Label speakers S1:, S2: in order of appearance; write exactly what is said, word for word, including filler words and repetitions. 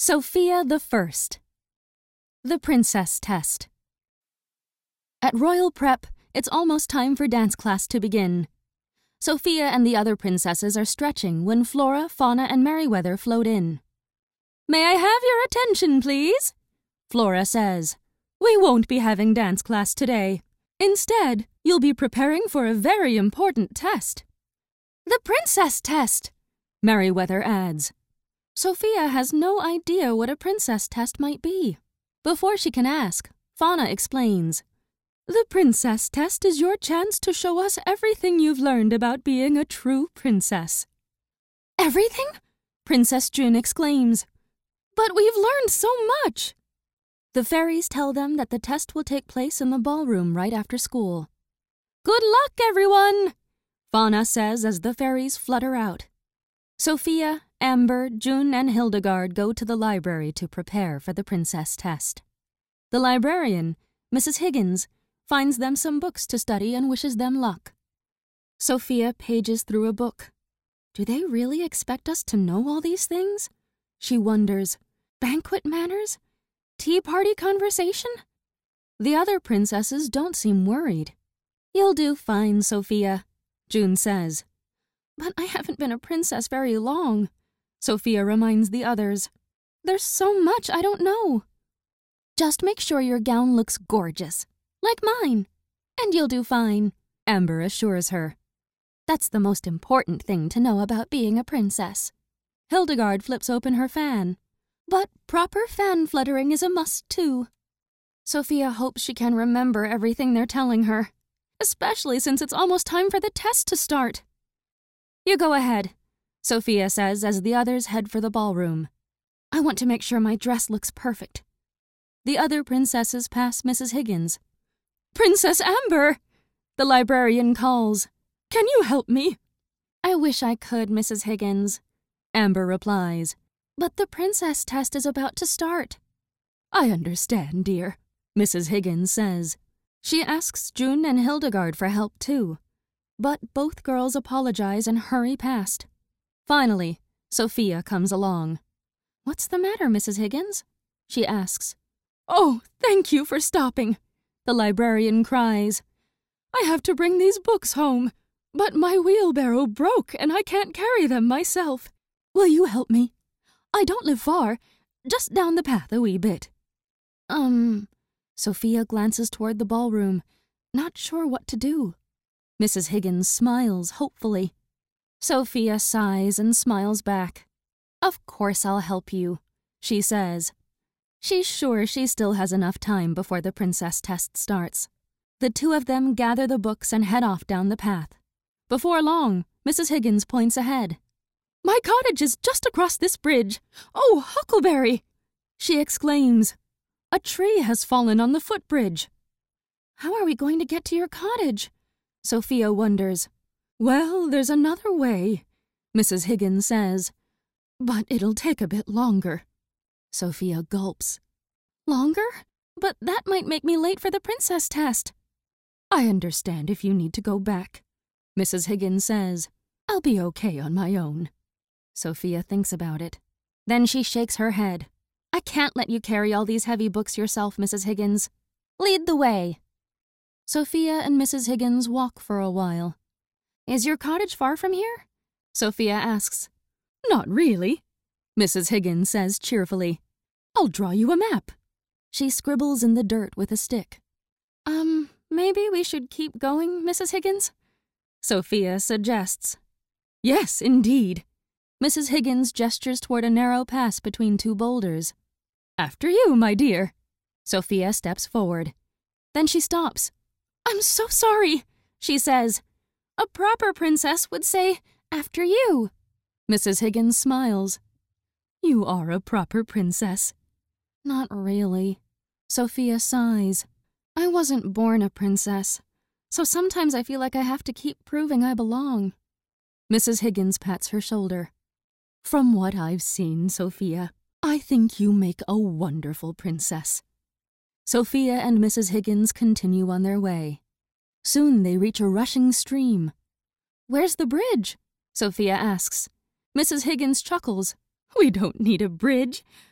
S1: Sophia the First. The Princess Test. At Royal Prep, it's almost time for dance class to begin. Sophia and the other princesses are stretching when Flora, Fauna, and Merryweather float in. "May I have your attention, please?" Flora says. "We won't be having dance class today. Instead, you'll be preparing for a very important test." "The Princess Test," Merryweather adds. Sophia has no idea what a princess test might be. Before she can ask, Fauna explains. "The Princess Test is your chance to show us everything you've learned about being a true princess." "Everything?" Princess June exclaims. "But we've learned so much!" The fairies tell them that the test will take place in the ballroom right after school. "Good luck, everyone!" Fauna says as the fairies flutter out. Sophia, Amber, June, and Hildegard go to the library to prepare for the princess test. The librarian, Missus Higgins, finds them some books to study and wishes them luck. Sophia pages through a book. Do they really expect us to know all these things? She wonders. Banquet manners? Tea party conversation? The other princesses don't seem worried. "You'll do fine, Sophia," June says. "But I haven't been a princess very long," Sophia reminds the others. "There's so much I don't know." "Just make sure your gown looks gorgeous, like mine, and you'll do fine," Amber assures her. "That's the most important thing to know about being a princess." Hildegard flips open her fan. "But proper fan fluttering is a must, too." Sophia hopes she can remember everything they're telling her, especially since it's almost time for the test to start. "You go ahead," Sophia says as the others head for the ballroom. "I want to make sure my dress looks perfect." The other princesses pass Missus Higgins. "Princess Amber!" the librarian calls. "Can you help me?" "I wish I could, Missus Higgins," Amber replies. "But the princess test is about to start." "I understand, dear," Missus Higgins says. She asks June and Hildegard for help, too. But both girls apologize and hurry past. Finally, Sophia comes along. "What's the matter, Missus Higgins?" she asks. "Oh, thank you for stopping," the librarian cries. "I have to bring these books home, but my wheelbarrow broke and I can't carry them myself. Will you help me? I don't live far, just down the path a wee bit." Um, Sophia glances toward the ballroom, not sure what to do. Missus Higgins smiles hopefully. Sophia sighs and smiles back. "Of course I'll help you," she says. She's sure she still has enough time before the princess test starts. The two of them gather the books and head off down the path. Before long, Missus Higgins points ahead. "My cottage is just across this bridge. Oh, Huckleberry!" she exclaims. "A tree has fallen on the footbridge." "How are we going to get to your cottage?" Sophia wonders. "Well, there's another way," Missus Higgins says. "But it'll take a bit longer." Sophia gulps. "Longer? But that might make me late for the princess test." "I understand if you need to go back," Missus Higgins says. "I'll be okay on my own." Sophia thinks about it. Then she shakes her head. "I can't let you carry all these heavy books yourself, Missus Higgins. Lead the way." Sophia and Missus Higgins walk for a while. "Is your cottage far from here?" Sophia asks. "Not really," Missus Higgins says cheerfully. "I'll draw you a map." She scribbles in the dirt with a stick. Um, maybe we should keep going, Missus Higgins?" Sophia suggests. "Yes, indeed." Missus Higgins gestures toward a narrow pass between two boulders. "After you, my dear." Sophia steps forward. Then she stops. "I'm so sorry," she says. "A proper princess would say, 'After you.'" Missus Higgins smiles. "You are a proper princess." "Not really." Sophia sighs. "I wasn't born a princess, so sometimes I feel like I have to keep proving I belong." Missus Higgins pats her shoulder. "From what I've seen, Sophia, I think you make a wonderful princess." Sophia and Missus Higgins continue on their way. Soon they reach a rushing stream. "Where's the bridge?" Sophia asks. Missus Higgins chuckles. "We don't need a bridge.